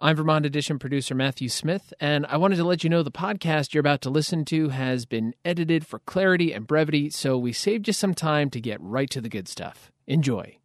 I'm Vermont Edition producer Matthew Smith, and I wanted to let you know the podcast you're about to listen to has been edited for clarity and brevity, so we saved you some time to get right to the good stuff. Enjoy.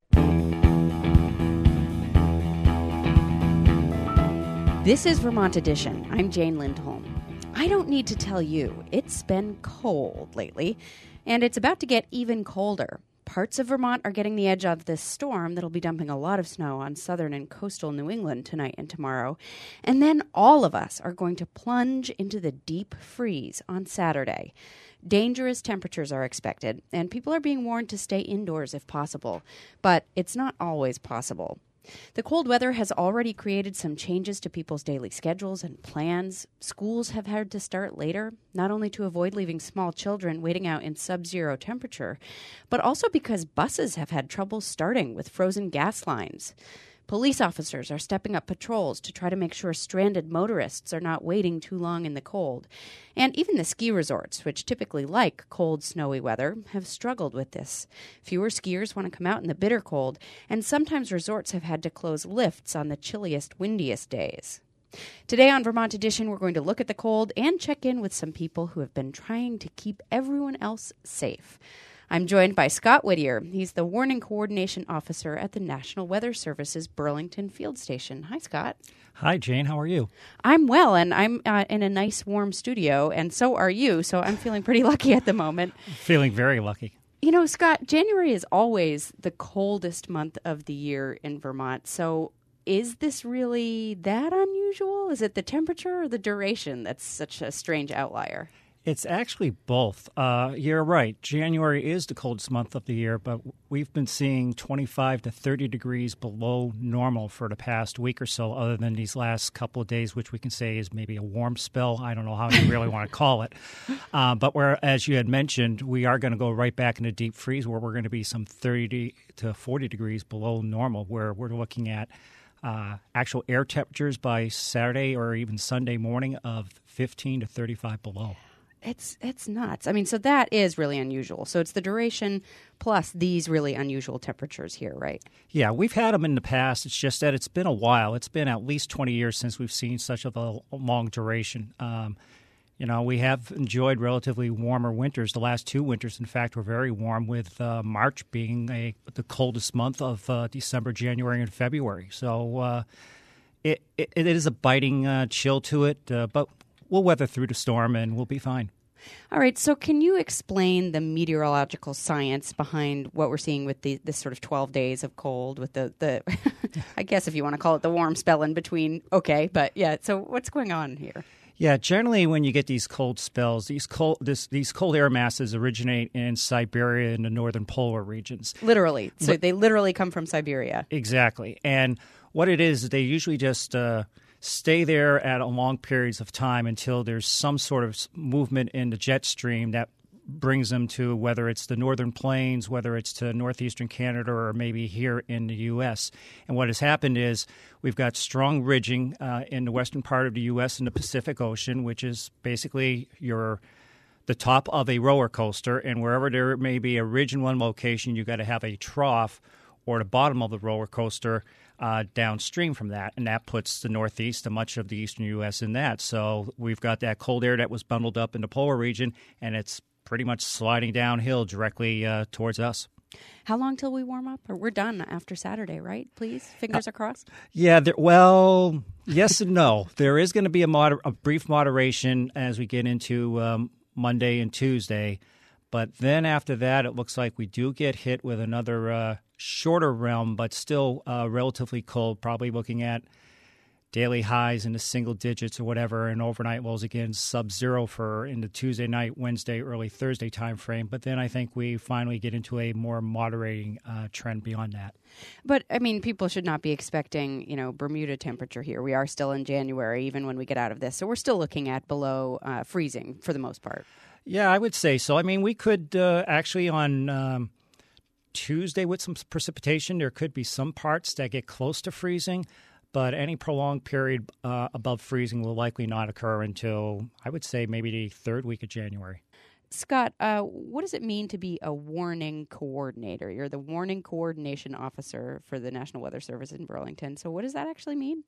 This is Vermont Edition. I'm Jane Lindholm. I don't need to tell you, it's been cold lately, and it's about to get even colder. Parts of Vermont are getting the edge of this storm that'll be dumping a lot of snow on southern and coastal New England tonight and tomorrow. And then all of us are going to plunge into the deep freeze on Saturday. Dangerous temperatures are expected, and people are being warned to stay indoors if possible. But it's not always possible. The cold weather has already created some changes to people's daily schedules and plans. Schools have had to start later, not only to avoid leaving small children waiting out in sub-zero temperature, but also because buses have had trouble starting with frozen gas lines. Police officers are stepping up patrols to try to make sure stranded motorists are not waiting too long in the cold. And even the ski resorts, which typically like cold, snowy weather, have struggled with this. Fewer skiers want to come out in the bitter cold, and sometimes resorts have had to close lifts on the chilliest, windiest days. Today on Vermont Edition, we're going to look at the cold and check in with some people who have been trying to keep everyone else safe. I'm joined by Scott Whittier. He's the Warning Coordination Officer at the National Weather Service's Burlington Field Station. Hi, Scott. Hi, Jane. How are you? I'm well, and I'm in a nice, warm studio, and so are you, so I'm feeling pretty lucky at the moment. Feeling very lucky. You know, Scott, January is always the coldest month of the year in Vermont, so is this really that unusual? Is it the temperature or the duration that's such a strange outlier? It's actually both. You're right. January is the coldest month of the year, but we've been seeing 25 to 30 degrees below normal for the past week or so, other than these last couple of days, which we can say is maybe a warm spell. I don't know how you really want to call it. But as you had mentioned, we are going to go right back into deep freeze where we're going to be some 30 to 40 degrees below normal, where we're looking at actual air temperatures by Saturday or even Sunday morning of 15 to 35 below. It's nuts. I mean, so that is really unusual. So it's the duration plus these really unusual temperatures here, right? Yeah, we've had them in the past. It's just that it's been a while. It's been at least 20 years since we've seen such a long duration. We have enjoyed relatively warmer winters. The last two winters, in fact, were very warm, with March being the coldest month of December, January, and February. So it is a biting chill to it, but we'll weather through the storm and we'll be fine. All right. So can you explain the meteorological science behind what we're seeing with this sort of 12 days of cold with the I guess if you want to call it the warm spell in between. Okay. But yeah. So what's going on here? Yeah, generally when you get these cold spells, these cold air masses originate in Siberia and the northern polar regions. Literally. So they literally come from Siberia. Exactly. And what it is they usually just stay there at long periods of time until there's some sort of movement in the jet stream that brings them to, whether it's the northern plains, whether it's to northeastern Canada, or maybe here in the U.S. And what has happened is we've got strong ridging in the western part of the U.S. in the Pacific Ocean, which is basically the top of a roller coaster. And wherever there may be a ridge in one location, you've got to have a trough or the bottom of the roller coaster downstream from that, and that puts the Northeast and much of the eastern U.S. in that. So we've got that cold air that was bundled up in the polar region, and it's pretty much sliding downhill directly towards us. How long till we warm up? Or we're done after Saturday, right? Please, fingers are crossed. Yeah, well, yes and no. There is going to be a brief moderation as we get into Monday and Tuesday, but then after that, it looks like we do get hit with another shorter realm, but still relatively cold, probably looking at daily highs in the single digits or whatever, and overnight lows again sub-zero for in the Tuesday night, Wednesday, early Thursday time frame. But then I think we finally get into a more moderating trend beyond that. But, I mean, people should not be expecting, Bermuda temperature here. We are still in January, even when we get out of this. So we're still looking at below freezing for the most part. Yeah, I would say so. I mean, we could actually on Tuesday with some precipitation, there could be some parts that get close to freezing. But any prolonged period above freezing will likely not occur until, I would say, maybe the third week of January. Scott, what does it mean to be a warning coordinator? You're the Warning Coordination Officer for the National Weather Service in Burlington. So what does that actually mean?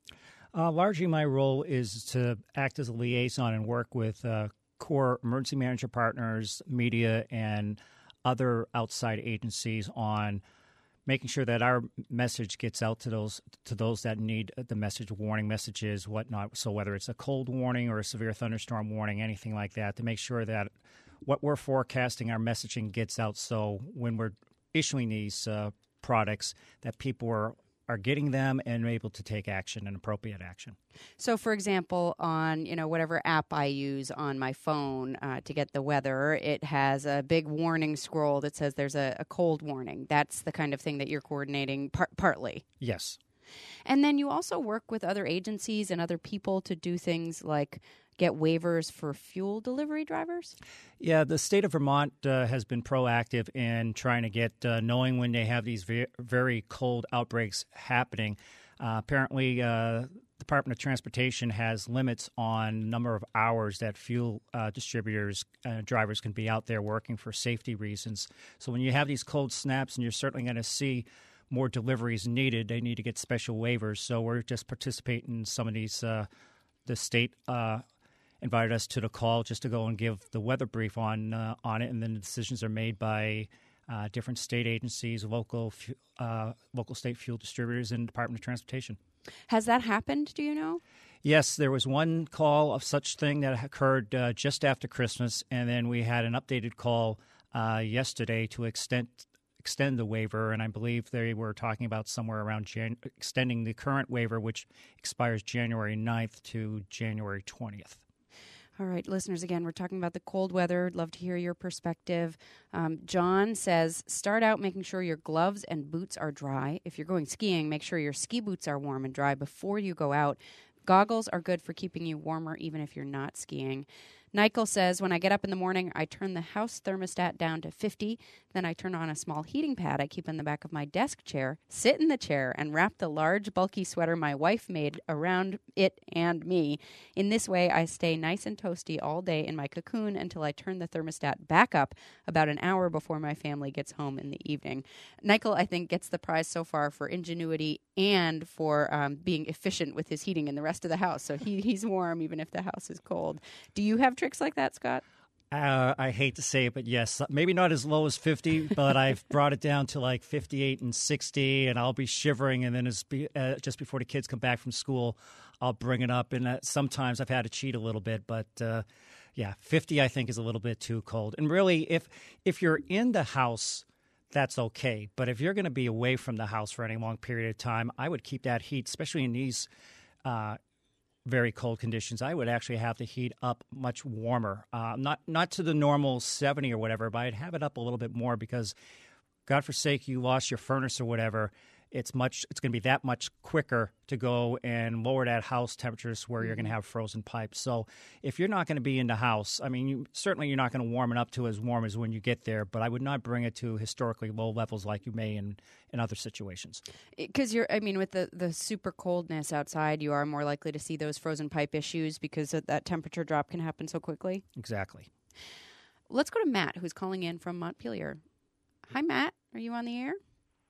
Largely, my role is to act as a liaison and work with core emergency manager partners, media, and other outside agencies on making sure that our message gets out to those that need the message, warning messages, whatnot. So whether it's a cold warning or a severe thunderstorm warning, anything like that, to make sure that what we're forecasting, our messaging gets out. So when we're issuing these products, that people are getting them and able to take action and appropriate action. So, for example, on whatever app I use on my phone to get the weather, it has a big warning scroll that says there's a cold warning. That's the kind of thing that you're coordinating partly. Yes. And then you also work with other agencies and other people to do things like get waivers for fuel delivery drivers? Yeah, the state of Vermont has been proactive in trying to get, knowing when they have these very cold outbreaks happening. Apparently, Department of Transportation has limits on number of hours that fuel distributors, drivers can be out there working for safety reasons. So when you have these cold snaps, and you're certainly going to see more deliveries needed, they need to get special waivers. So we're just participating in some of these. The state invited us to the call just to go and give the weather brief on it, and then the decisions are made by different state agencies, local state fuel distributors, and Department of Transportation. Has that happened, do you know? Yes, there was one call of such thing that occurred just after Christmas, and then we had an updated call yesterday to extend the waiver, and I believe they were talking about somewhere around extending the current waiver, which expires January 9th to January 20th. All right, listeners, again, we're talking about the cold weather. I'd love to hear your perspective. John says, start out making sure your gloves and boots are dry. If you're going skiing, make sure your ski boots are warm and dry before you go out. Goggles are good for keeping you warmer even if you're not skiing. Michael says, when I get up in the morning, I turn the house thermostat down to 50. Then I turn on a small heating pad I keep in the back of my desk chair, sit in the chair, and wrap the large, bulky sweater my wife made around it and me. In this way, I stay nice and toasty all day in my cocoon until I turn the thermostat back up about an hour before my family gets home in the evening. Michael, I think, gets the prize so far for ingenuity and for being efficient with his heating in the rest of the house. So he's warm even if the house is cold. Do you have tricks like that, Scott? I hate to say it, but yes, maybe not as low as 50, but I've brought it down to like 58 and 60, and I'll be shivering, and then just before the kids come back from school, I'll bring it up, and sometimes I've had to cheat a little bit, but 50 I think is a little bit too cold. And really, if you're in the house, that's okay, but if you're going to be away from the house for any long period of time, I would keep that heat, especially in these very cold conditions. I would actually have the heat up much warmer, not to the normal 70 or whatever, but I'd have it up a little bit more because, God forsake, you lost your furnace or whatever. It's going to be that much quicker to go and lower that house temperatures where you're going to have frozen pipes. So if you're not going to be in the house, I mean, you're not going to warm it up to as warm as when you get there, but I would not bring it to historically low levels like you may in other situations. Because with the super coldness outside, you are more likely to see those frozen pipe issues because that temperature drop can happen so quickly. Exactly. Let's go to Matt, who's calling in from Montpelier. Hi, Matt. Are you on the air?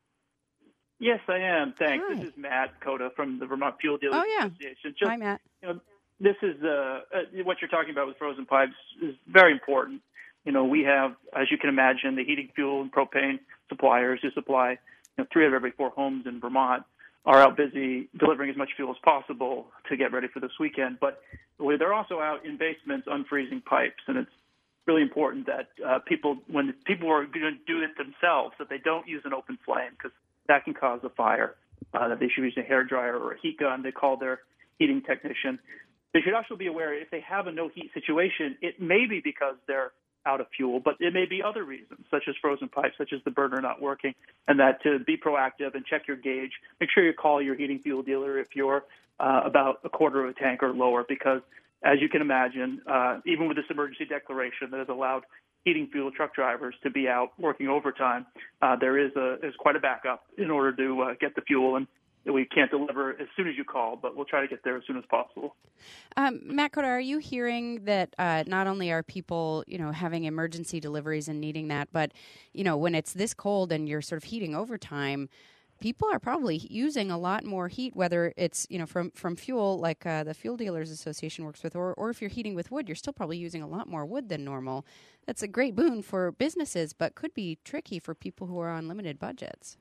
Yes, I am. Thanks. Hi. This is Matt Cota from the Vermont Fuel Dealers Association. Hi, Matt. This is what you're talking about with frozen pipes is very important. We have, as you can imagine, the heating fuel and propane suppliers who supply 3 of every 4 homes in Vermont are out busy delivering as much fuel as possible to get ready for this weekend. But they're also out in basements unfreezing pipes, and it's really important that when people are going to do it themselves, that they don't use an open flame because that can cause a fire, that they should use a hairdryer or a heat gun. They call their heating technician. They should also be aware if they have a no-heat situation, it may be because they're out of fuel, but it may be other reasons, such as frozen pipes, such as the burner not working, and that to be proactive and check your gauge, make sure you call your heating fuel dealer if you're about a quarter of a tank or lower, because as you can imagine, even with this emergency declaration that has allowed heating fuel truck drivers to be out working overtime, there is quite a backup in order to get the fuel, and we can't deliver as soon as you call, but we'll try to get there as soon as possible. Matt Cota, are you hearing that not only are people, having emergency deliveries and needing that, but, when it's this cold and you're sort of heating overtime, people are probably using a lot more heat, whether it's from fuel like the Fuel Dealers Association works with, or if you're heating with wood, you're still probably using a lot more wood than normal. That's a great boon for businesses, but could be tricky for people who are on limited budgets.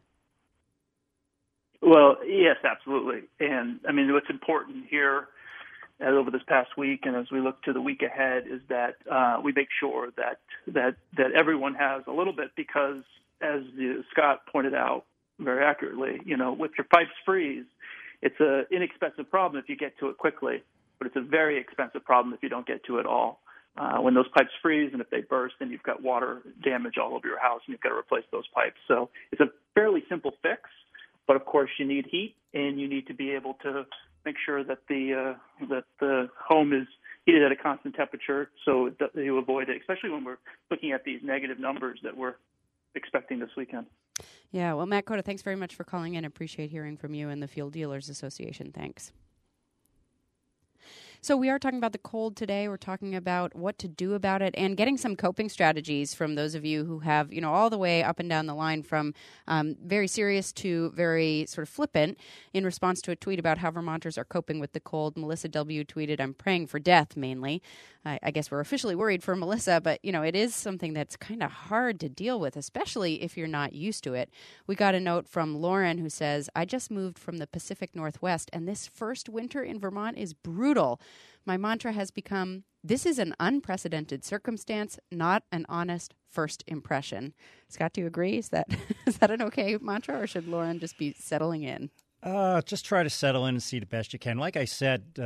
Well, yes, absolutely. And I mean, what's important here over this past week, and as we look to the week ahead, is that we make sure that everyone has a little bit, because as Scott pointed out very accurately, if your pipes freeze, it's an inexpensive problem if you get to it quickly, but it's a very expensive problem if you don't get to it all. When those pipes freeze and if they burst, then you've got water damage all over your house and you've got to replace those pipes. So it's a fairly simple fix, but of course you need heat and you need to be able to make sure that the home is heated at a constant temperature, so you avoid it, especially when we're looking at these negative numbers that we're expecting this weekend. Yeah, well, Matt Cota, thanks very much for calling in. Appreciate hearing from you and the Fuel Dealers Association. Thanks. So we are talking about the cold today. We're talking about what to do about it and getting some coping strategies from those of you who have, all the way up and down the line from very serious to very sort of flippant. In response to a tweet about how Vermonters are coping with the cold, Melissa W. tweeted, "I'm praying for death mainly." I guess we're officially worried for Melissa, but, it is something that's kind of hard to deal with, especially if you're not used to it. We got a note from Lauren who says, "I just moved from the Pacific Northwest, and this first winter in Vermont is brutal. My mantra has become, this is an unprecedented circumstance, not an honest first impression." Scott, do you agree? Is that an okay mantra, or should Lauren just be settling in? Just try to settle in and see the best you can. Like I said,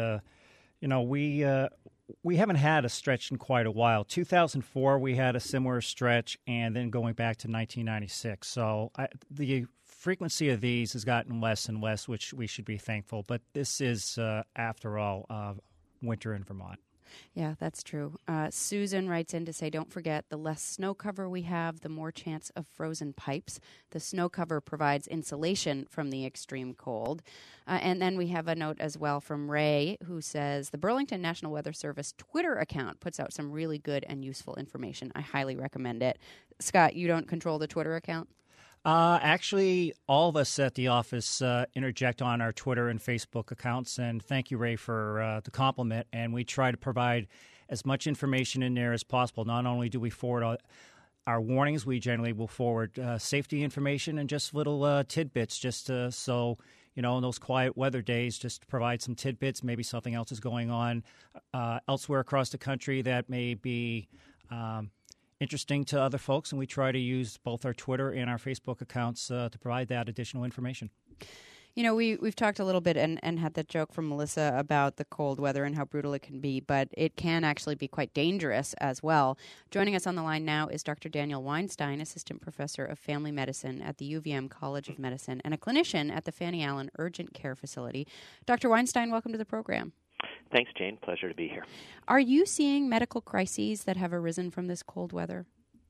we haven't had a stretch in quite a while. 2004, we had a similar stretch, and then going back to 1996. So the frequency of these has gotten less and less, which we should be thankful. But this is, after all, winter in Vermont. Yeah, that's true. Susan writes in to say, don't forget, the less snow cover we have, the more chance of frozen pipes. The snow cover provides insulation from the extreme cold. And then we have a note as well from Ray, who says, the Burlington National Weather Service Twitter account puts out some really good and useful information. I highly recommend it. Scott, you don't control the Twitter account? Actually, all of us at the office interject on our Twitter and Facebook accounts, and thank you, Ray, for the compliment. And we try to provide as much information in there as possible. Not only do we forward our warnings, we generally will forward safety information and just little tidbits, just so, in those quiet weather days, just to provide some tidbits. Maybe something else is going on elsewhere across the country that may be interesting to other folks, and we try to use both our Twitter and our Facebook accounts to provide that additional information. We've talked a little bit and had that joke from Melissa about the cold weather and how brutal it can be, but it can actually be quite dangerous as well. Joining us on the line now is Dr. Daniel Weinstein, Assistant Professor of Family Medicine at the UVM College of Medicine and a clinician at the Fanny Allen Urgent Care Facility. Dr. Weinstein, welcome to the program. Thanks, Jane. Pleasure to be here. Are you seeing medical crises that have arisen from this cold weather?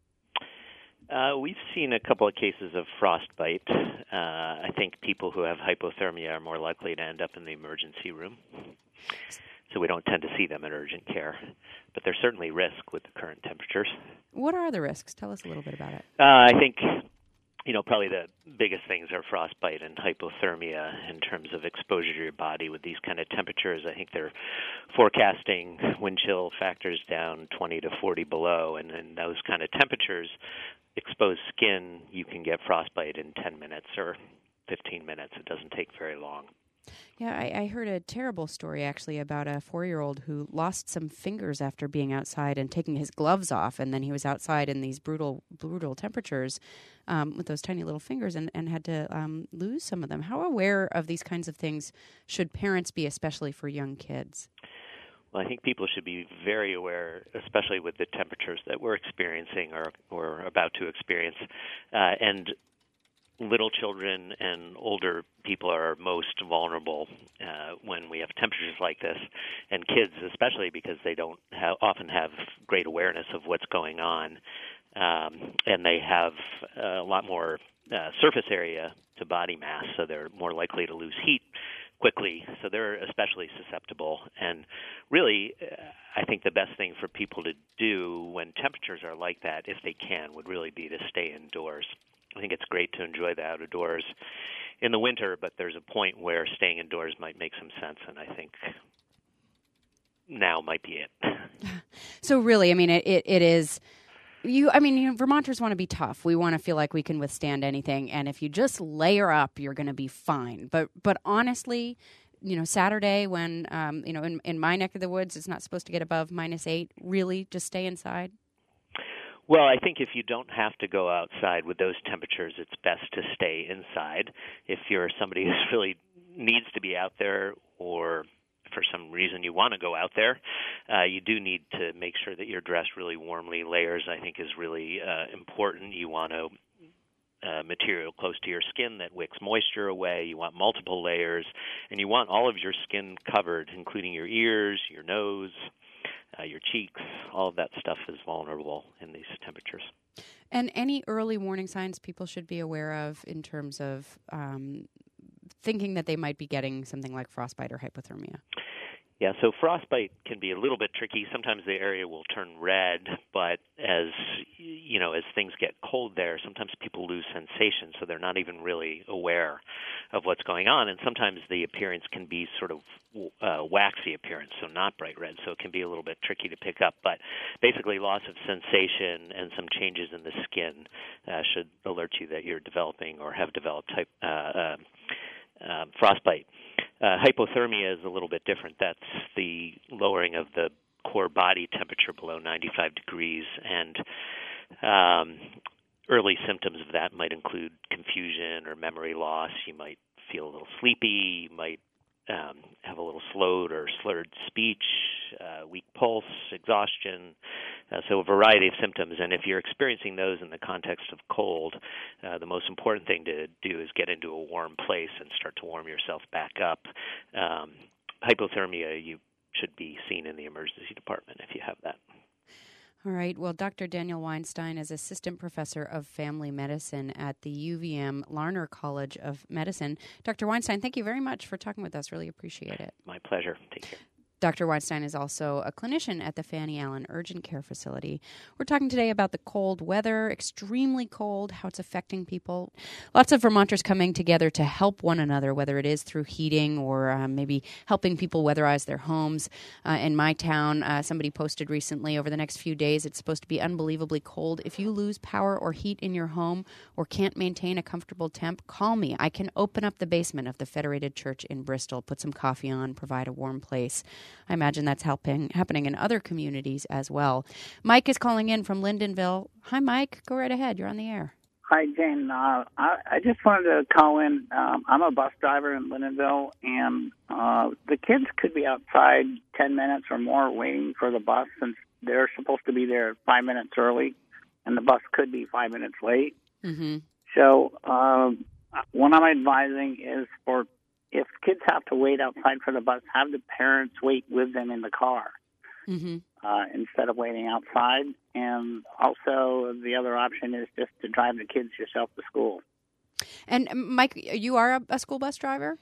We've seen a couple of cases of frostbite. I think people who have hypothermia are more likely to end up in the emergency room. So we don't tend to see them in urgent care. But there's certainly risk with the current temperatures. What are the risks? Tell us a little bit about it. I think probably the biggest things are frostbite and hypothermia in terms of exposure to your body with these kind of temperatures. I think they're forecasting wind chill factors down 20 to 40 below, and in those kind of temperatures, exposed skin, you can get frostbite in 10 minutes or 15 minutes. It doesn't take very long. Yeah, I heard a terrible story, actually, about a 4-year-old who lost some fingers after being outside and taking his gloves off, and then he was outside in these brutal temperatures with those tiny little fingers and had to lose some of them. How aware of these kinds of things should parents be, especially for young kids? Well, I think people should be very aware, especially with the temperatures that we're experiencing or about to experience, and little children and older people are most vulnerable when we have temperatures like this, and kids especially because they don't often have great awareness of what's going on, and they have a lot more surface area to body mass, so they're more likely to lose heat quickly, so they're especially susceptible. And really, I think the best thing for people to do when temperatures are like that, if they can, would really be to stay indoors. I think it's great to enjoy the outdoors in the winter, but there's a point where staying indoors might make some sense, and I think now might be it. So really, I mean, it is. Vermonters want to be tough. We want to feel like we can withstand anything, and if you just layer up, you're going to be fine. But honestly, Saturday when in my neck of the woods, it's not supposed to get above -8. Really, just stay inside. Well, I think if you don't have to go outside with those temperatures, it's best to stay inside. If you're somebody who really needs to be out there, or for some reason you want to go out there, you do need to make sure that you're dressed really warmly. Layers, I think, is really important. You want material close to your skin that wicks moisture away. You want multiple layers, and you want all of your skin covered, including your ears, your nose, your cheeks. All of that stuff is vulnerable in these temperatures. And any early warning signs people should be aware of in terms of thinking that they might be getting something like frostbite or hypothermia? Yeah, so frostbite can be a little bit tricky. Sometimes the area will turn red, but as things get cold there, sometimes people lose sensation, so they're not even really aware of what's going on. And sometimes the appearance can be sort of waxy appearance, so not bright red, so it can be a little bit tricky to pick up. But basically, loss of sensation and some changes in the skin should alert you that you're developing or have developed frostbite. Hypothermia is a little bit different. That's the lowering of the core body temperature below 95 degrees, and early symptoms of that might include confusion or memory loss. You might feel a little sleepy. You might have a little slowed or slurred speech, weak pulse, exhaustion, so a variety of symptoms. And if you're experiencing those in the context of cold, the most important thing to do is get into a warm place and start to warm yourself back up. Hypothermia, you should be seen in the emergency department if you have that. All right. Well, Dr. Daniel Weinstein is Assistant Professor of Family Medicine at the UVM Larner College of Medicine. Dr. Weinstein, thank you very much for talking with us. Really appreciate it. My pleasure. Take care. Dr. Weinstein is also a clinician at the Fanny Allen Urgent Care Facility. We're talking today about the cold weather, extremely cold, how it's affecting people. Lots of Vermonters coming together to help one another, whether it is through heating or maybe helping people weatherize their homes. In my town, somebody posted recently, over the next few days, it's supposed to be unbelievably cold. If you lose power or heat in your home or can't maintain a comfortable temp, call me. I can open up the basement of the Federated Church in Bristol, put some coffee on, provide a warm place. I imagine that's happening in other communities as well. Mike is calling in from Lyndonville. Hi, Mike. Go right ahead. You're on the air. Hi, Jane. I just wanted to call in. I'm a bus driver in Lyndonville, and the kids could be outside 10 minutes or more waiting for the bus since they're supposed to be there 5 minutes early, and the bus could be 5 minutes late. Mm-hmm. So what I'm advising is if kids have to wait outside for the bus, have the parents wait with them in the car instead of waiting outside. And also the other option is just to drive the kids yourself to school. And Mike, you are a school bus driver?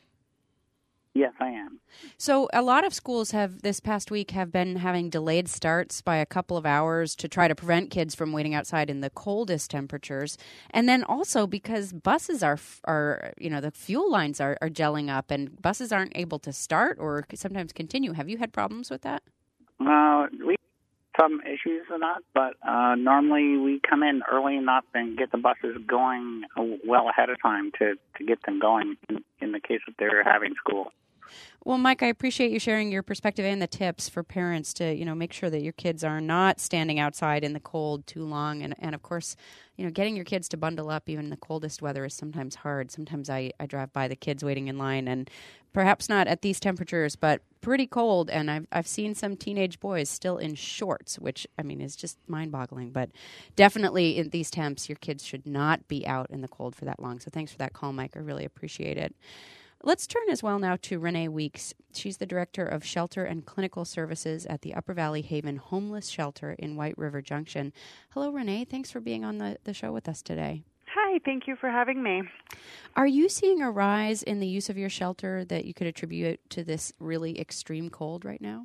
Yes, I am. So a lot of schools this past week have been having delayed starts by a couple of hours to try to prevent kids from waiting outside in the coldest temperatures. And then also because buses are the fuel lines are gelling up and buses aren't able to start or sometimes continue. Have you had problems with that? We have some issues with that, but normally we come in early enough and get the buses going well ahead of time to get them going in the case that they're having school. Well, Mike, I appreciate you sharing your perspective and the tips for parents to, make sure that your kids are not standing outside in the cold too long. And of course, getting your kids to bundle up even in the coldest weather is sometimes hard. Sometimes I drive by the kids waiting in line, and perhaps not at these temperatures, but pretty cold. And I've seen some teenage boys still in shorts, which, is just mind-boggling. But definitely in these temps, your kids should not be out in the cold for that long. So thanks for that call, Mike. I really appreciate it. Let's turn as well now to Renee Weeks. She's the Director of Shelter and Clinical Services at the Upper Valley Haven Homeless Shelter in White River Junction. Hello, Renee. Thanks for being on the show with us today. Hi. Thank you for having me. Are you seeing a rise in the use of your shelter that you could attribute to this really extreme cold right now?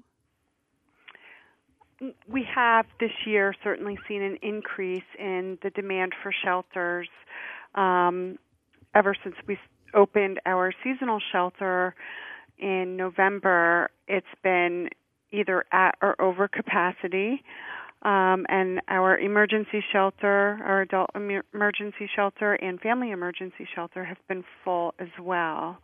We have this year certainly seen an increase in the demand for shelters ever since we opened our seasonal shelter in November, it's been either at or over capacity. And our emergency shelter, our adult emergency shelter and family emergency shelter have been full as well.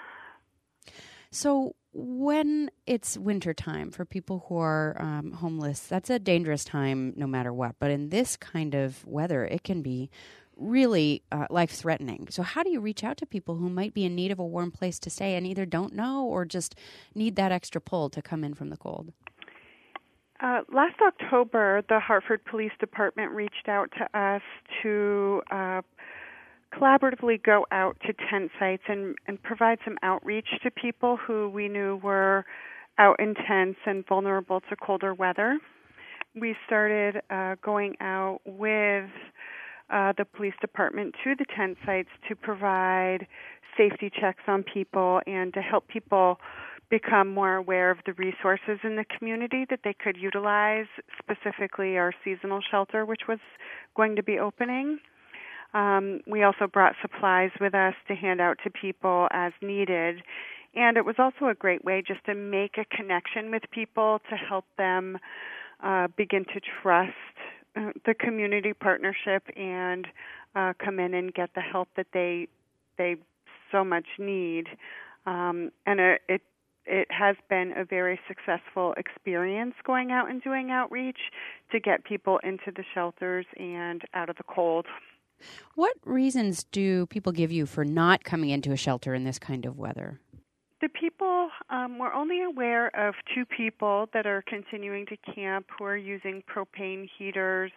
So when it's wintertime for people who are homeless, that's a dangerous time no matter what. But in this kind of weather, it can be really life-threatening. So how do you reach out to people who might be in need of a warm place to stay and either don't know or just need that extra pull to come in from the cold? Last October, the Hartford Police Department reached out to us to collaboratively go out to tent sites and provide some outreach to people who we knew were out in tents and vulnerable to colder weather. We started going out with the police department to the tent sites to provide safety checks on people and to help people become more aware of the resources in the community that they could utilize, specifically our seasonal shelter, which was going to be opening. We also brought supplies with us to hand out to people as needed. And it was also a great way just to make a connection with people to help them begin to trust the community partnership and come in and get the help that they so much need. And it has been a very successful experience going out and doing outreach to get people into the shelters and out of the cold. What reasons do people give you for not coming into a shelter in this kind of weather? The people, we're only aware of 2 people that are continuing to camp who are using propane heaters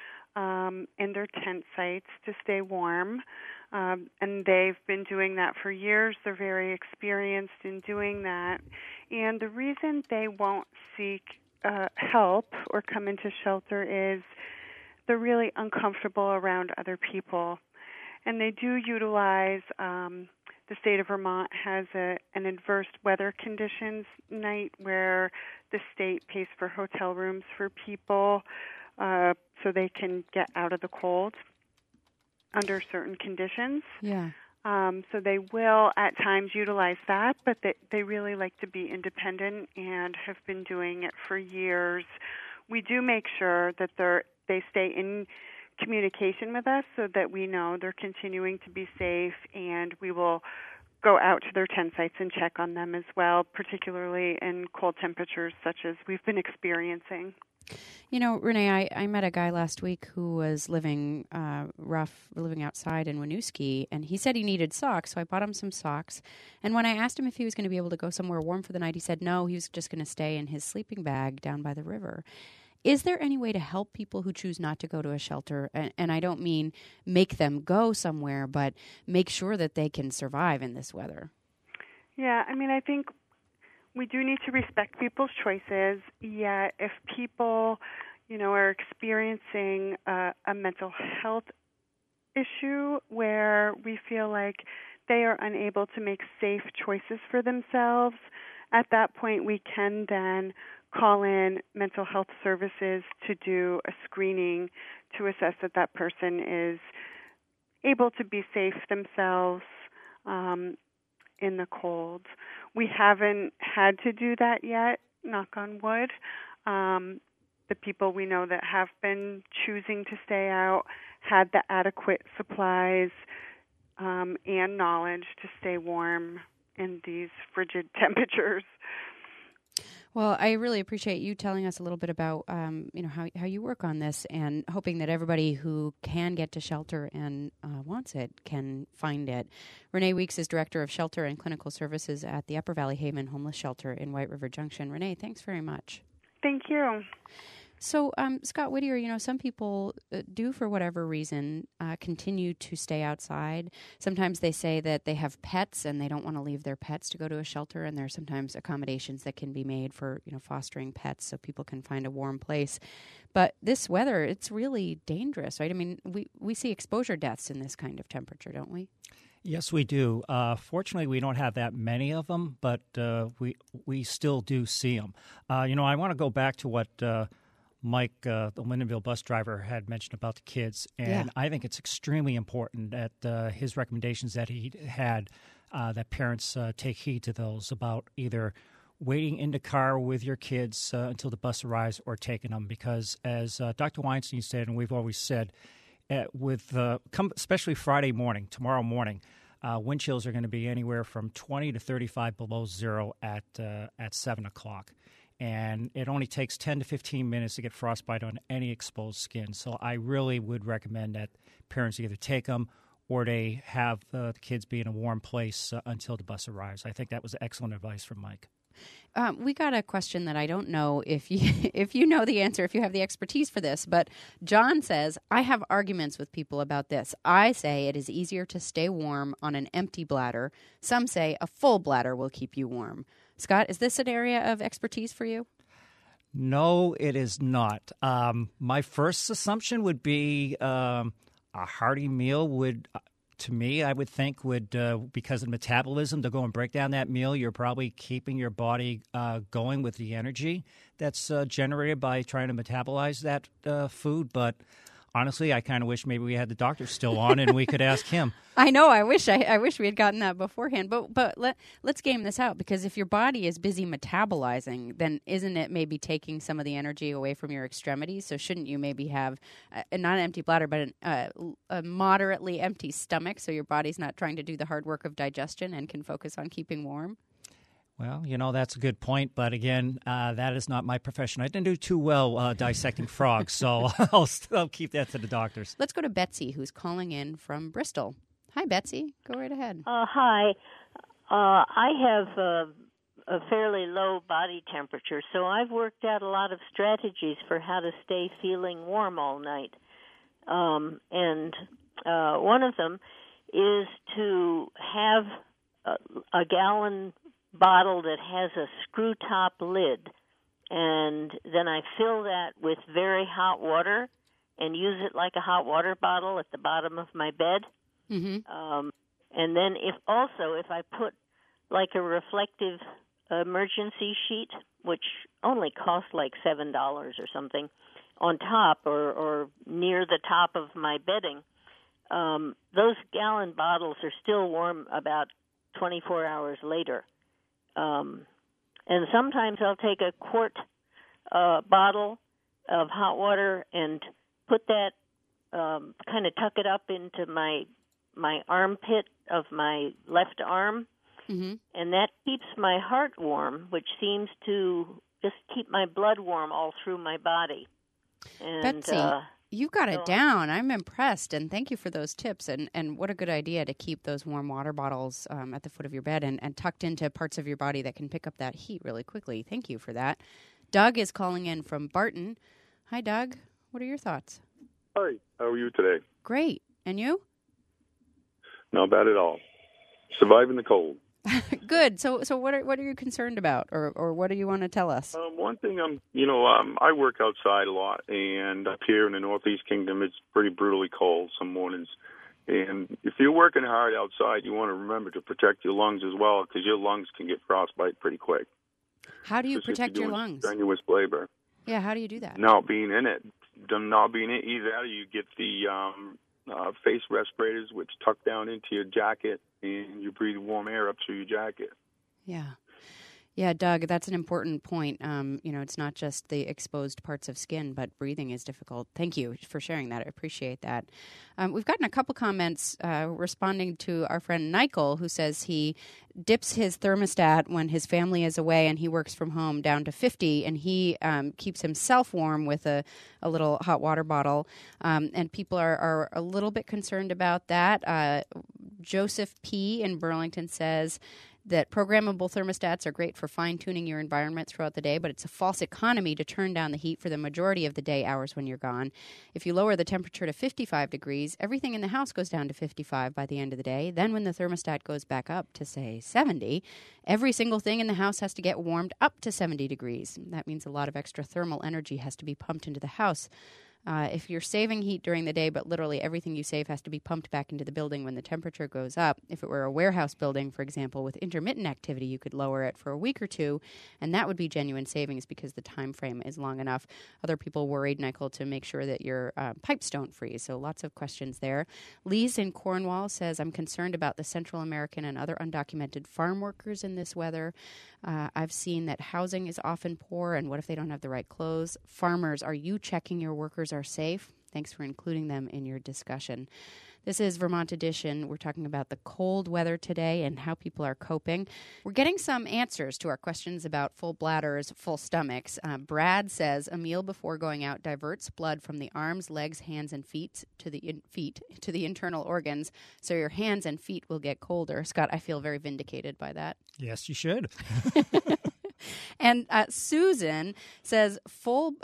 in their tent sites to stay warm. And they've been doing that for years. They're very experienced in doing that. And the reason they won't seek help or come into shelter is they're really uncomfortable around other people. And they do utilize, the state of Vermont has an adverse weather conditions night where the state pays for hotel rooms for people so they can get out of the cold under certain conditions. Yeah. So they will at times utilize that, but they really like to be independent and have been doing it for years. We do make sure that they stay in communication with us so that we know they're continuing to be safe, and we will go out to their tent sites and check on them as well, particularly in cold temperatures such as we've been experiencing. You know, Renee, I met a guy last week who was living living outside in Winooski, and he said he needed socks, so I bought him some socks. And when I asked him if he was going to be able to go somewhere warm for the night, he said no, he was just going to stay in his sleeping bag down by the river. Is there any way to help people who choose not to go to a shelter? And I don't mean make them go somewhere, but make sure that they can survive in this weather. Yeah, I mean, I think we do need to respect people's choices, yet if people, are experiencing a mental health issue where we feel like they are unable to make safe choices for themselves, at that point we can then call in mental health services to do a screening to assess that that person is able to be safe themselves in the cold. We haven't had to do that yet, knock on wood. The people we know that have been choosing to stay out had the adequate supplies and knowledge to stay warm in these frigid temperatures. Well, I really appreciate you telling us a little bit about, how you work on this, and hoping that everybody who can get to shelter and wants it can find it. Renee Weeks is Director of Shelter and Clinical Services at the Upper Valley Haven Homeless Shelter in White River Junction. Renee, thanks very much. Thank you. So, Scott Whittier, some people do, for whatever reason, continue to stay outside. Sometimes they say that they have pets and they don't want to leave their pets to go to a shelter, and there are sometimes accommodations that can be made for, fostering pets so people can find a warm place. But this weather, it's really dangerous, right? I mean, we see exposure deaths in this kind of temperature, don't we? Yes, we do. Fortunately, we don't have that many of them, but we still do see them. I want to go back to what Mike, the Lyndonville bus driver, had mentioned about the kids, and I think it's extremely important that his recommendations that he had, that parents take heed to those about either waiting in the car with your kids until the bus arrives or taking them, because as Dr. Weinstein said, and we've always said, especially Friday morning, tomorrow morning, wind chills are going to be anywhere from 20 to 35 below zero at 7 o'clock. And it only takes 10 to 15 minutes to get frostbite on any exposed skin. So I really would recommend that parents either take them or they have the kids be in a warm place until the bus arrives. I think that was excellent advice from Mike. We got a question that I don't know if you know the answer, if you have the expertise for this, but John says, I have arguments with people about this. I say it is easier to stay warm on an empty bladder. Some say a full bladder will keep you warm. Scott, is this an area of expertise for you? No, it is not. My first assumption would be a hearty meal would... To me, I would think because of metabolism, to go and break down that meal, you're probably keeping your body going with the energy that's generated by trying to metabolize that food. But honestly, I kind of wish maybe we had the doctor still on and we could ask him. I know. I wish we had gotten that beforehand. But let's game this out, because if your body is busy metabolizing, then isn't it maybe taking some of the energy away from your extremities? So shouldn't you maybe have not an empty bladder, but a moderately empty stomach, so your body's not trying to do the hard work of digestion and can focus on keeping warm? Well, that's a good point. But again, that is not my profession. I didn't do too well dissecting frogs, so I'll keep that to the doctors. Let's go to Betsy, who's calling in from Bristol. Hi, Betsy. Go right ahead. Hi. I have a fairly low body temperature, so I've worked out a lot of strategies for how to stay feeling warm all night. And one of them is to have a gallon bottle that has a screw top lid, and then I fill that with very hot water and use it like a hot water bottle at the bottom of my bed. Mm-hmm. And then if I put like a reflective emergency sheet, which only costs like $7 or something, on top or near the top of my bedding, those gallon bottles are still warm about 24 hours later. And sometimes I'll take a quart bottle of hot water and put that, kind of tuck it up into my armpit of my left arm, and that keeps my heart warm, which seems to just keep my blood warm all through my body. And, Betsy, you got it down. I'm impressed, and thank you for those tips. And what a good idea to keep those warm water bottles at the foot of your bed and tucked into parts of your body that can pick up that heat really quickly. Thank you for that. Doug is calling in from Barton. Hi, Doug. What are your thoughts? Hi. How are you today? Great. And you? Not bad at all. Surviving the cold. Good. So what are you concerned about, or what do you want to tell us? One thing, I work outside a lot, and up here in the Northeast Kingdom, it's pretty brutally cold some mornings. And if you're working hard outside, you want to remember to protect your lungs as well, because your lungs can get frostbite pretty quick. How do you protect your lungs? Strenuous labor. Yeah, how do you do that? Not being in it. Not being in it either. You get the face respirators, which tuck down into your jacket, and you breathe warm air up through your jacket. Yeah. Yeah, Doug, that's an important point. It's not just the exposed parts of skin, but breathing is difficult. Thank you for sharing that. I appreciate that. We've gotten a couple comments responding to our friend Michael, who says he dips his thermostat when his family is away and he works from home down to 50, and he keeps himself warm with a little hot water bottle. And people are a little bit concerned about that. Joseph P. in Burlington says that programmable thermostats are great for fine-tuning your environment throughout the day, but it's a false economy to turn down the heat for the majority of the day hours when you're gone. If you lower the temperature to 55 degrees, everything in the house goes down to 55 by the end of the day. Then when the thermostat goes back up to, say, 70, every single thing in the house has to get warmed up to 70 degrees. That means a lot of extra thermal energy has to be pumped into the house. If you're saving heat during the day, but literally everything you save has to be pumped back into the building when the temperature goes up, if it were a warehouse building, for example, with intermittent activity, you could lower it for a week or two, and that would be genuine savings because the time frame is long enough. Other people worried, Nicole, to make sure that your pipes don't freeze. So lots of questions there. Lise in Cornwall says, I'm concerned about the Central American and other undocumented farm workers in this weather. I've seen that housing is often poor, and what if they don't have the right clothes? Farmers, are you checking your workers are safe? Thanks for including them in your discussion. This is Vermont Edition. We're talking about the cold weather today and how people are coping. We're getting some answers to our questions about full bladders, full stomachs. Brad says a meal before going out diverts blood from the arms, legs, hands, and feet to the internal organs, so your hands and feet will get colder. Scott, I feel very vindicated by that. Yes, you should. And Susan says on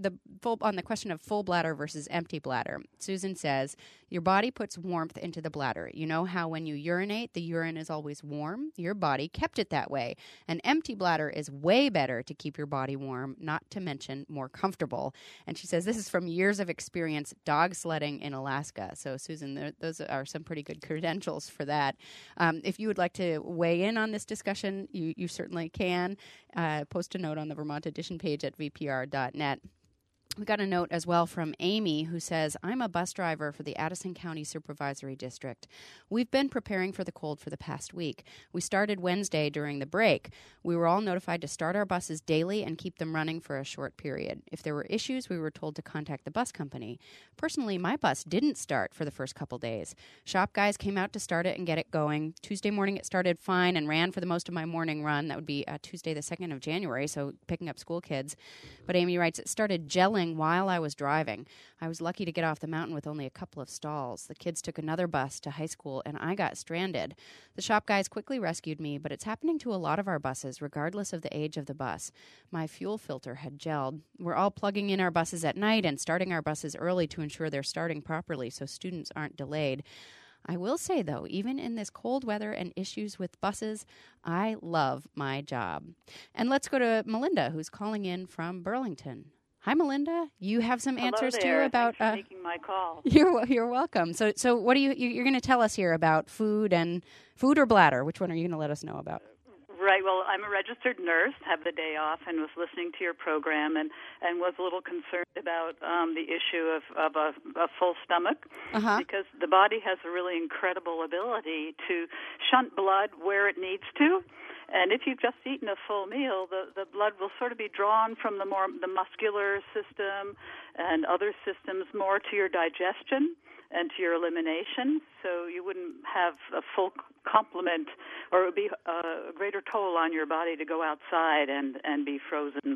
the question of full bladder versus empty bladder, Susan says, your body puts warmth into the bladder. You know how when you urinate, the urine is always warm? Your body kept it that way. An empty bladder is way better to keep your body warm, not to mention more comfortable. And she says this is from years of experience dog sledding in Alaska. So, Susan, those are some pretty good credentials for that. If you would like to weigh in on this discussion, you certainly can. Post a note on the Vermont Edition page at vpr.net. We got a note as well from Amy who says, I'm a bus driver for the Addison County Supervisory District. We've been preparing for the cold for the past week. We started Wednesday during the break. We were all notified to start our buses daily and keep them running for a short period. If there were issues, we were told to contact the bus company. Personally, my bus didn't start for the first couple days. Shop guys came out to start it and get it going. Tuesday morning it started fine and ran for the most of my morning run. That would be Tuesday the 2nd of January, so picking up school kids. But Amy writes, it started gelling while I was driving. I was lucky to get off the mountain with only a couple of stalls. The kids took another bus to high school, and I got stranded. The shop guys quickly rescued me, but it's happening to a lot of our buses, regardless of the age of the bus. My fuel filter had gelled. We're all plugging in our buses at night and starting our buses early to ensure they're starting properly so students aren't delayed. I will say, though, even in this cold weather and issues with buses, I love my job. And let's go to Melinda, who's calling in from Burlington. Hi, Melinda. You have some answers too about. Thanks for taking my call. You're welcome. So what do you're going to tell us here about food or bladder? Which one are you going to let us know about? Right. Well, I'm a registered nurse, have the day off, and was listening to your program, and was a little concerned about the issue of a full stomach, because the body has a really incredible ability to shunt blood where it needs to. And if you've just eaten a full meal, the blood will sort of be drawn from the muscular system and other systems more to your digestion and to your elimination, so you wouldn't have a full complement, or it would be a greater toll on your body to go outside and be frozen,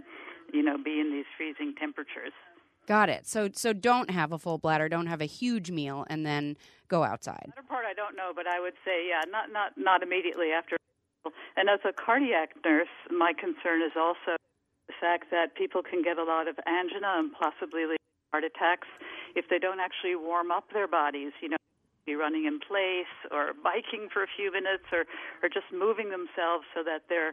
be in these freezing temperatures. Got it. So don't have a full bladder, don't have a huge meal, and then go outside. The other part I don't know, but I would say, not immediately after. And as a cardiac nurse, my concern is also the fact that people can get a lot of angina and possibly heart attacks if they don't actually warm up their bodies, be running in place or biking for a few minutes or just moving themselves so that their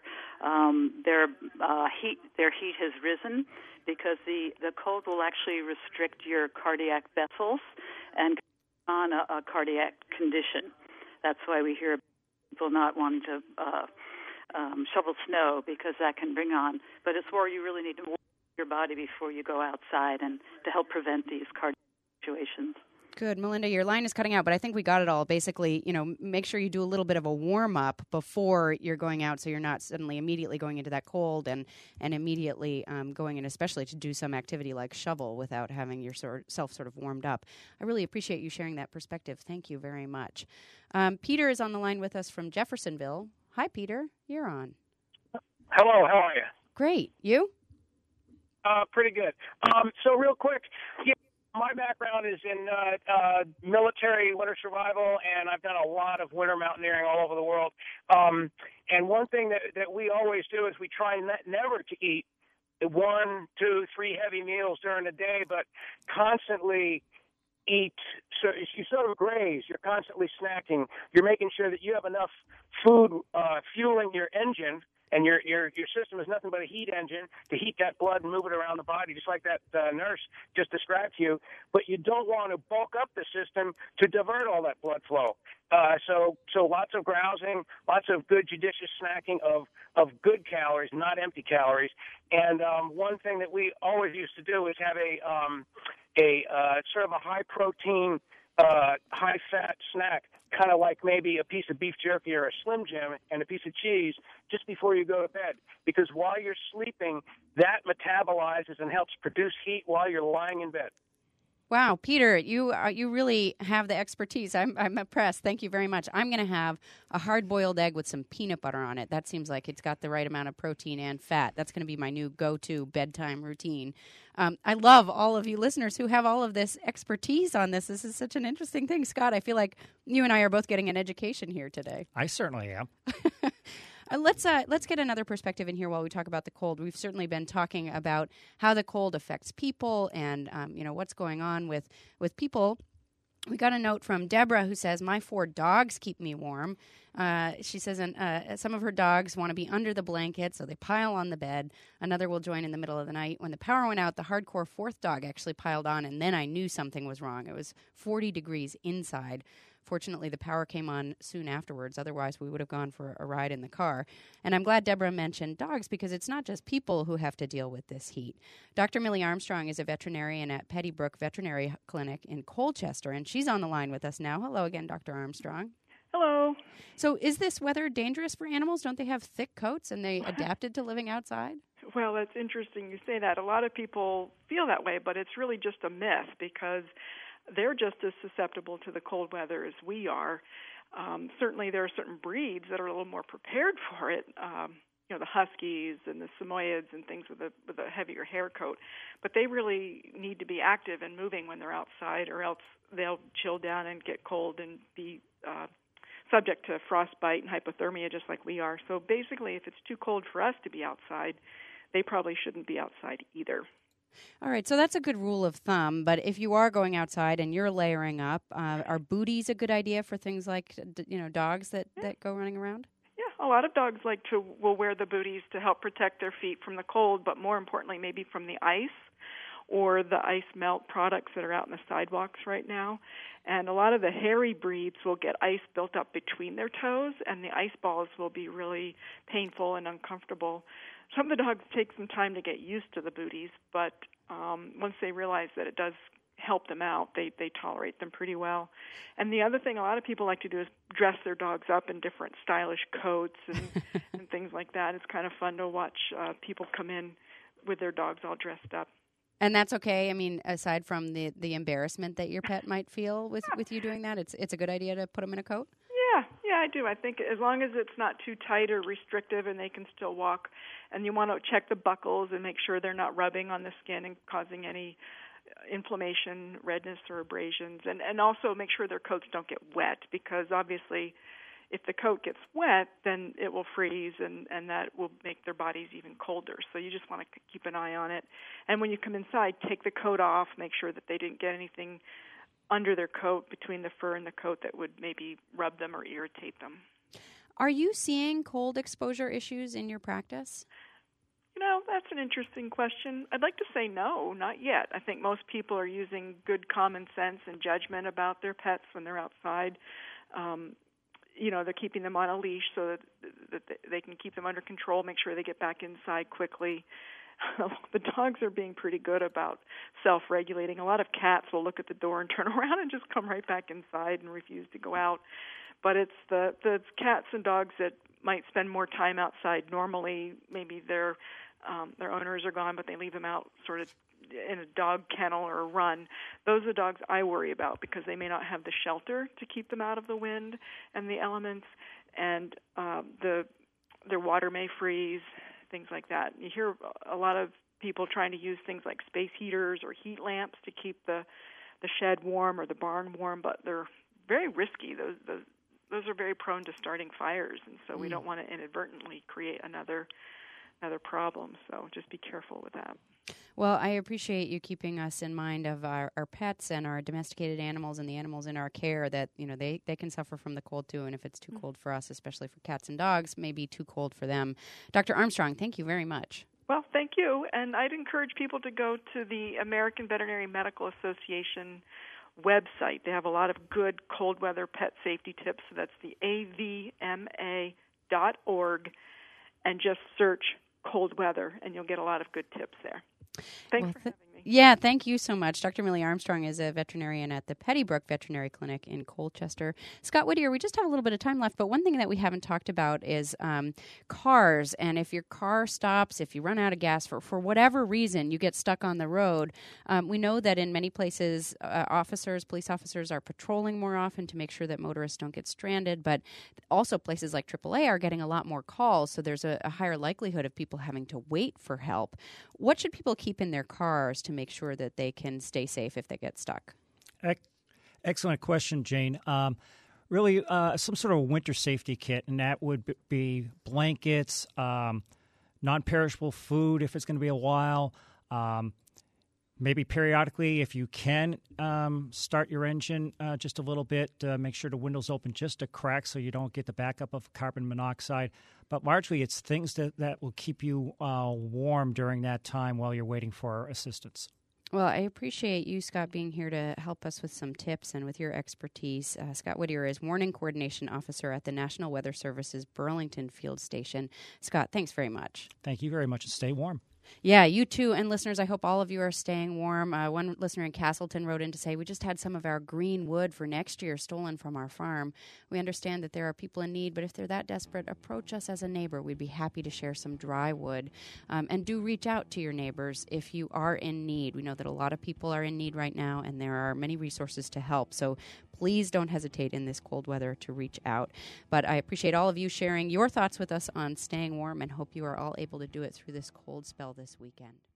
heat has risen, because the cold will actually restrict your cardiac vessels and on a cardiac condition. That's why we hear people not wanting to shovel snow, because that can bring on. But it's where you really need to warm your body before you go outside and to help prevent these cardiac situations. Good. Melinda, your line is cutting out, but I think we got it all. Basically, make sure you do a little bit of a warm-up before you're going out so you're not suddenly immediately going into that cold and immediately going in, especially to do some activity like shovel without having yourself sort of warmed up. I really appreciate you sharing that perspective. Thank you very much. Peter is on the line with us from Jeffersonville. Hi, Peter. You're on. Hello. How are you? Great. You? Pretty good. So real quick, my background is in military winter survival, and I've done a lot of winter mountaineering all over the world. And one thing that we always do is we try never to eat 1, 2, 3 heavy meals during the day, but constantly eat. So you sort of graze. You're constantly snacking. You're making sure that you have enough food fueling your engine and your system is nothing but a heat engine to heat that blood and move it around the body, just like that nurse just described to you. But you don't want to bulk up the system to divert all that blood flow. So lots of grousing, lots of good judicious snacking of good calories, not empty calories. And one thing that we always used to do is have a sort of a high protein, high fat snack, kind of like maybe a piece of beef jerky or a Slim Jim and a piece of cheese just before you go to bed. Because while you're sleeping, that metabolizes and helps produce heat while you're lying in bed. Wow, Peter, you really have the expertise. I'm impressed. Thank you very much. I'm going to have a hard-boiled egg with some peanut butter on it. That seems like it's got the right amount of protein and fat. That's going to be my new go-to bedtime routine. I love all of you listeners who have all of this expertise on this. This is such an interesting thing. Scott, I feel like you and I are both getting an education here today. I certainly am. Let's get another perspective in here while we talk about the cold. We've certainly been talking about how the cold affects people and what's going on with people. We got a note from Deborah who says, my 4 dogs keep me warm. She says some of her dogs want to be under the blanket, so they pile on the bed. Another will join in the middle of the night. When the power went out, the hardcore 4th dog actually piled on, and then I knew something was wrong. It was 40 degrees inside. Fortunately, the power came on soon afterwards. Otherwise, we would have gone for a ride in the car. And I'm glad Deborah mentioned dogs because it's not just people who have to deal with this heat. Dr. Millie Armstrong is a veterinarian at Petty Brook Veterinary Clinic in Colchester, and she's on the line with us now. Hello again, Dr. Armstrong. Hello. So is this weather dangerous for animals? Don't they have thick coats and they adapted to living outside? Well, that's interesting you say that. A lot of people feel that way, but it's really just a myth because they're just as susceptible to the cold weather as we are. Certainly there are certain breeds that are a little more prepared for it, the Huskies and the Samoyeds and things with a heavier hair coat. But they really need to be active and moving when they're outside, or else they'll chill down and get cold and be subject to frostbite and hypothermia just like we are. So basically, if it's too cold for us to be outside, they probably shouldn't be outside either. All right, so that's a good rule of thumb. But if you are going outside and you're layering up, are booties a good idea for things like dogs that go running around? Yeah, a lot of dogs will wear the booties to help protect their feet from the cold, but more importantly, maybe from the ice or the ice melt products that are out in the sidewalks right now. And a lot of the hairy breeds will get ice built up between their toes, and the ice balls will be really painful and uncomfortable. Some of the dogs take some time to get used to the booties, but once they realize that it does help them out, they tolerate them pretty well. And the other thing a lot of people like to do is dress their dogs up in different stylish coats and things like that. It's kind of fun to watch people come in with their dogs all dressed up. And that's okay. I mean, aside from the embarrassment that your pet might feel with you doing that, it's a good idea to put them in a coat? Yeah, I do. I think as long as it's not too tight or restrictive and they can still walk, and you want to check the buckles and make sure they're not rubbing on the skin and causing any inflammation, redness, or abrasions, and also make sure their coats don't get wet, because obviously if the coat gets wet, then it will freeze, and that will make their bodies even colder. So you just want to keep an eye on it. And when you come inside, take the coat off, make sure that they didn't get anything under their coat, between the fur and the coat, that would maybe rub them or irritate them. Are you seeing cold exposure issues in your practice? That's an interesting question. I'd like to say no, not yet. I think most people are using good common sense and judgment about their pets when they're outside. They're keeping them on a leash so that they can keep them under control, make sure they get back inside quickly. The dogs are being pretty good about self-regulating. A lot of cats will look at the door and turn around and just come right back inside and refuse to go out. But it's the cats and dogs that might spend more time outside normally. Maybe their owners are gone, but they leave them out sort of in a dog kennel or a run. Those are the dogs I worry about, because they may not have the shelter to keep them out of the wind and the elements, and their water may freeze, things like that. You hear a lot of people trying to use things like space heaters or heat lamps to keep the shed warm or the barn warm, but they're very risky. Those are very prone to starting fires, and so we don't want to inadvertently create another other problems. So just be careful with that. Well, I appreciate you keeping us in mind of our pets and our domesticated animals and the animals in our care that, they can suffer from the cold too. And if it's too cold for us, especially for cats and dogs, maybe too cold for them. Dr. Armstrong, thank you very much. Well, thank you. And I'd encourage people to go to the American Veterinary Medical Association website. They have a lot of good cold weather pet safety tips. So that's the avma.org, and just search cold weather, and you'll get a lot of good tips there. Thanks for having me. Yeah, thank you so much. Dr. Millie Armstrong is a veterinarian at the Pettibrook Veterinary Clinic in Colchester. Scott Whittier, we just have a little bit of time left, but one thing that we haven't talked about is cars. And if your car stops, if you run out of gas for whatever reason, you get stuck on the road, we know that in many places, police officers are patrolling more often to make sure that motorists don't get stranded, but also places like AAA are getting a lot more calls, so there's a higher likelihood of people having to wait for help. What should people keep in their cars to make sure that they can stay safe if they get stuck? Excellent question, Jane. Really, some sort of a winter safety kit, and that would be blankets, non-perishable food if it's going to be a while. Maybe periodically, if you can, start your engine just a little bit. Make sure the window's open just a crack so you don't get the backup of carbon monoxide. But largely, it's things that will keep you warm during that time while you're waiting for assistance. Well, I appreciate you, Scott, being here to help us with some tips and with your expertise. Scott Whittier is Warning Coordination Officer at the National Weather Service's Burlington Field Station. Scott, thanks very much. Thank you very much, and stay warm. Yeah, you too. And listeners, I hope all of you are staying warm. One listener in Castleton wrote in to say, we just had some of our green wood for next year stolen from our farm. We understand that there are people in need, but if they're that desperate, approach us as a neighbor. We'd be happy to share some dry wood. And do reach out to your neighbors if you are in need. We know that a lot of people are in need right now, and there are many resources to help. So please don't hesitate in this cold weather to reach out. But I appreciate all of you sharing your thoughts with us on staying warm, and hope you are all able to do it through this cold spell this weekend.